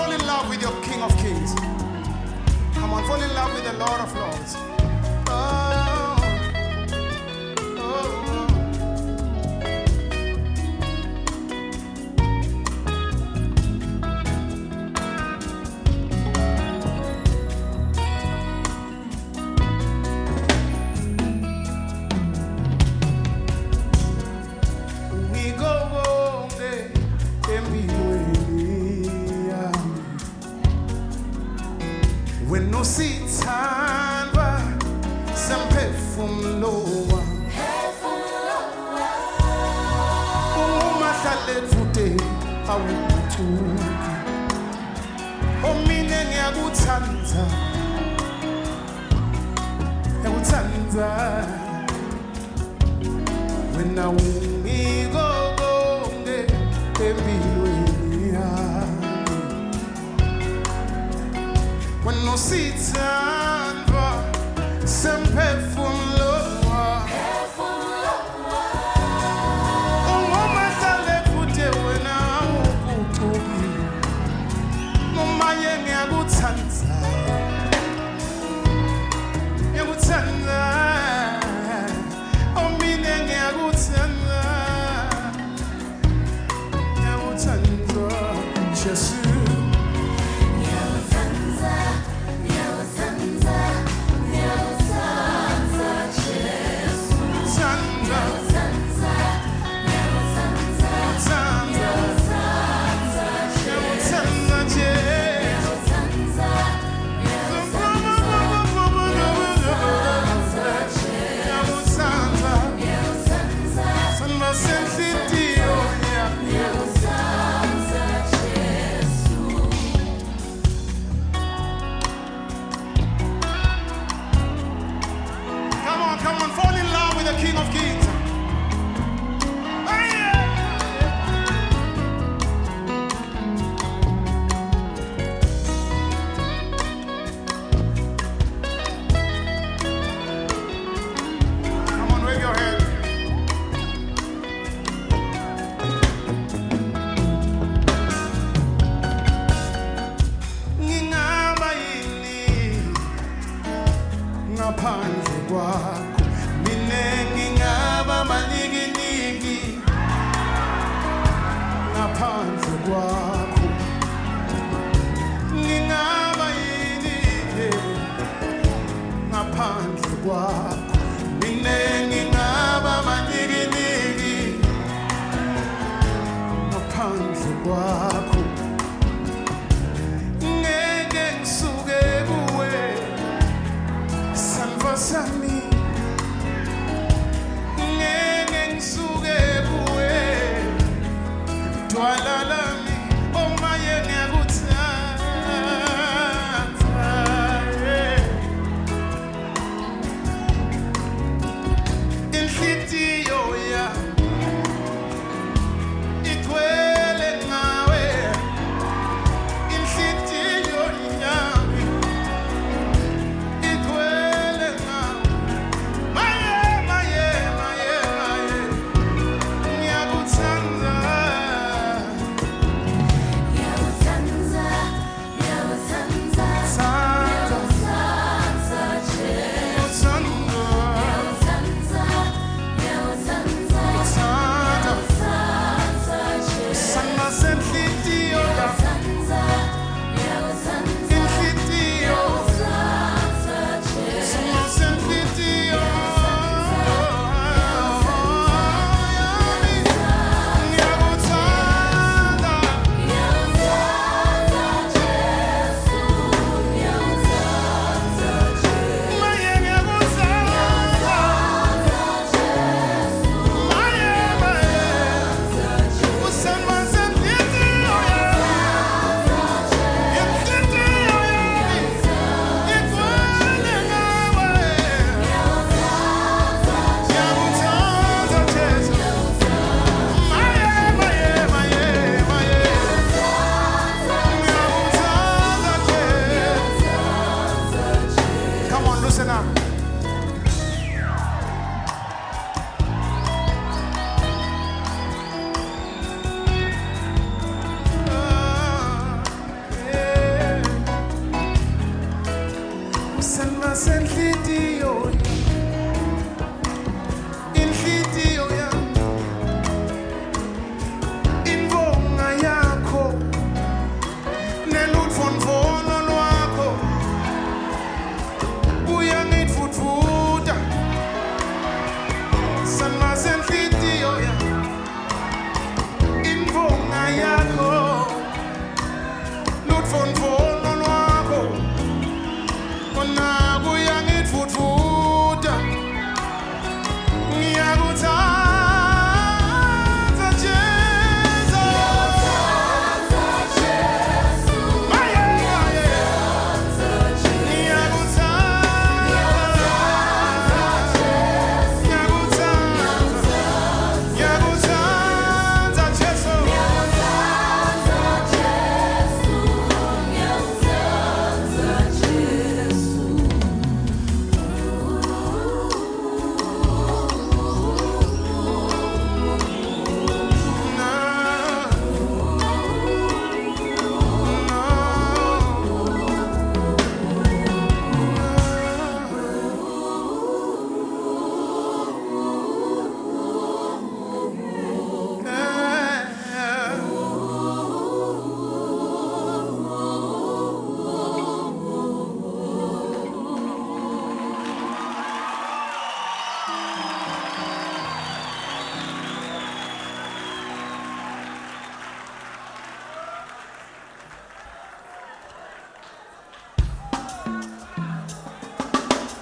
fall in love with your King of Kings. Come on, fall in love with the Lord of Lords. Oh, oh, oh. We go all day and we when no seats and some perfume lower. Oh, my salad today, I want to. Oh, meaning I would tanza. I would tanza. When I we go, when no seats and some perfume lower. Oh, my salad put you when I go to be. No, my young Yagutanza. Yagutanza. Oh, meaning Yagutanza. Yagutanza. Just